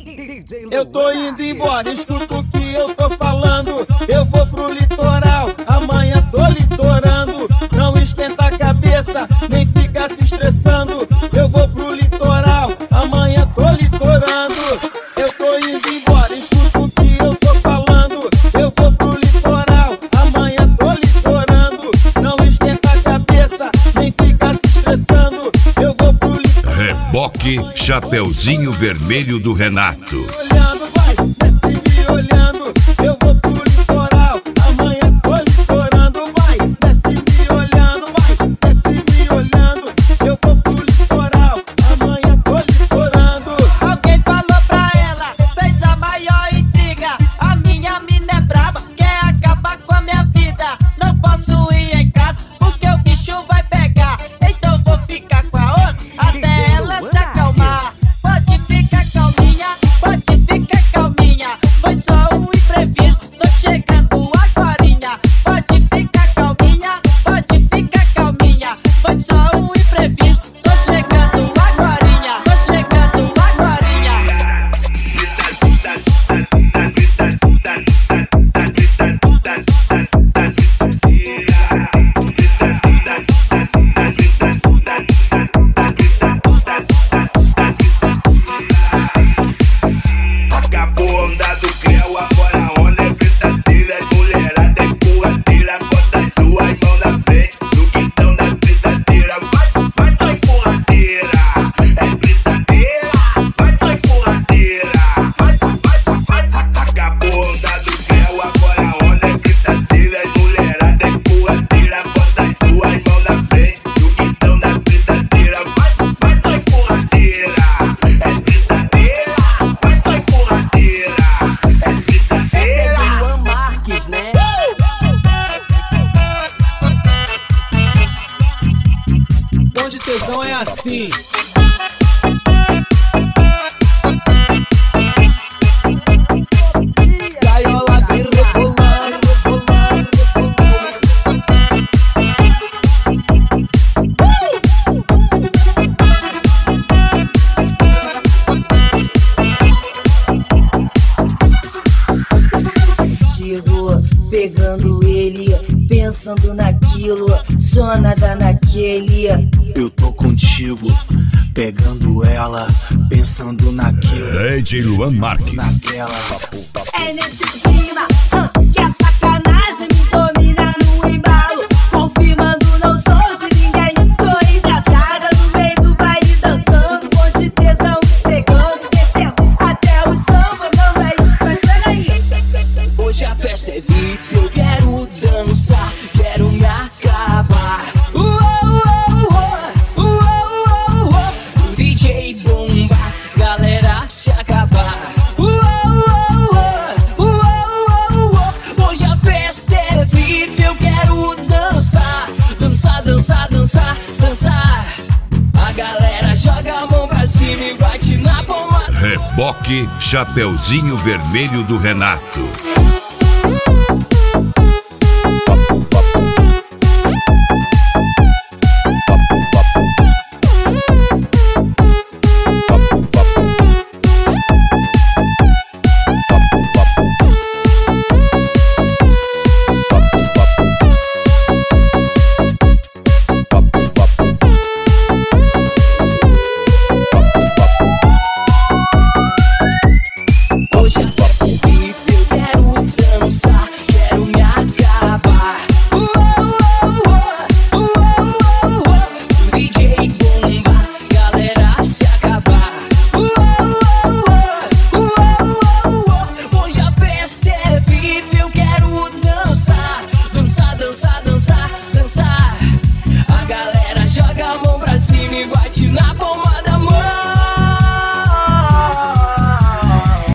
Eu tô indo embora, escuta o que eu tô falando. Eu vou pro litoral, amanhã tô litorando. Não esquenta a cabeça, nem fica se estressando. Eu vou pro litoral, amanhã tô litorando. Eu tô indo embora, escuta o que eu tô falando. Eu vou pro litoral, amanhã tô litorando. Não esquenta a cabeça, nem fica se estressando. Eu vou pro litoral. Reboque Chapeuzinho Vermelho do Renato. Olhando, vai, desce me olhando. Eu vou pro litoral, amanhã tô litorando. Vai, desce me olhando, vai, desce me olhando. Eu vou pro litoral, amanhã tô litorando. Alguém falou pra ela, fez a maior intriga. A minha mina é braba, quer acabar com a minha vida. Não posso ir em casa, porque o bicho vai pegar. Então vou ficar com a outra, até ela se acalmar. Pode ficar calminha, pode ficar calminha. Foi só um imprevisto, tô chegando agorinha. Pode ficar calminha, pode ficar calminha. Foi só um imprevisto, tô chegando agorinha. Tô chegando agorinha. Acabou a onda do creu, agora a onda é brincadeira. As mulherada empurradeira, bota as duas mãos na frente no quintão da brincadeira. Vai tua empurradeira, é brincadeira. Vai tua empurradeira, vai. Acabou a onda do creu, agora a onda é brincadeira. As mulherada empurradeira, bota as duas mãos na frente no quintão da brincadeira. Vai tua empurradeira, é brincadeira. Vai tua empurradeira, é brincadeira. Luan Marques, né? Bonde tesão é assim. Gaiola vem rebolando, Contigo, pegando ele, pensando naquilo, só nada naquele. Eu tô contigo, pegando ela, pensando naquilo, DJ Luan Marques. naquela. É nesse clima que a sacanagem me domina no embalo. Confirmando, não sou de ninguém. Tô engraçada no meio do baile dançando. Com de tesão esfregando, descendo até o chão. Mas peraí. Hoje a festa é VIP, eu quero dançar, quero me acabar. O DJ bomba, galera se acabar. Hoje a festa é VIP, eu quero dançar, dançar, dançar, dançar, dançar. A galera joga a mão pra cima e bate na palma. Reboque Chapeuzinho Vermelho do Renato. Hoje a festa é VIP, eu quero dançar, quero me acabar. O DJ bomba, galera se acabar. Hoje a festa é VIP, eu quero dançar, dançar, dançar, dançar, dançar. A galera joga a mão pra cima e bate na palma.